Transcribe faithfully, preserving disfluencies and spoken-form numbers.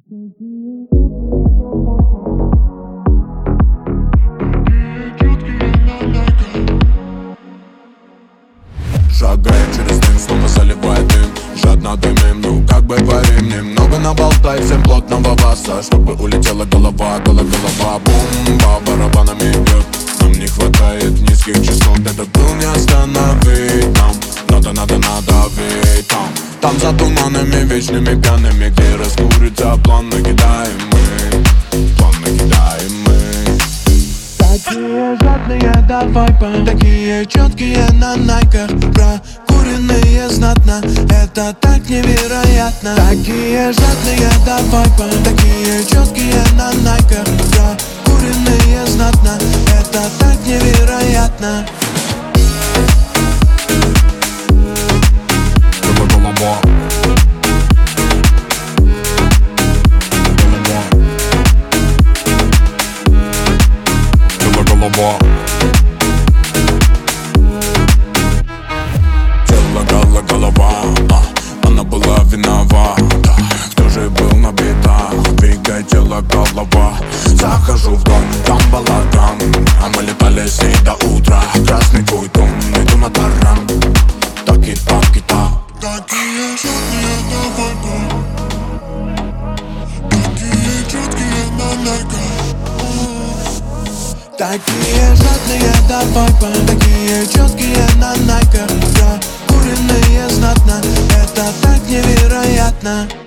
Шагает через дым, снова заливает дым. Жадно дымим, ну как бы парим. Немного наболтай, всем плотного васа, чтобы улетела голова, голова, голова. Бумба барабанами бьет. Нам не хватает низких частот, этот был не остановить нам. Надо, надо, надавить там. Там за туманами вечными пьяными, где раскурится план, накидаем мы. План накидаем мы. Такие жадные до вайпа, такие четкие на найках, прокуренные знатно, это так невероятно. Такие жадные до вайпа, такие четкие на найках, прокуренные знатно, это так невероятно. Тело, голова, голова, а, она была виновата. Кто же был на бедах? Двигай тело, голова. Захожу в дом, там балаган, а мы летали с ней до утра. Красный куйтун, иду на таран. Так и так и так. Такие жадные на вайпа, такие четкие на найках. Такие жадные до вайпа, такие четкие на найках, прокуренные знатно, это так невероятно.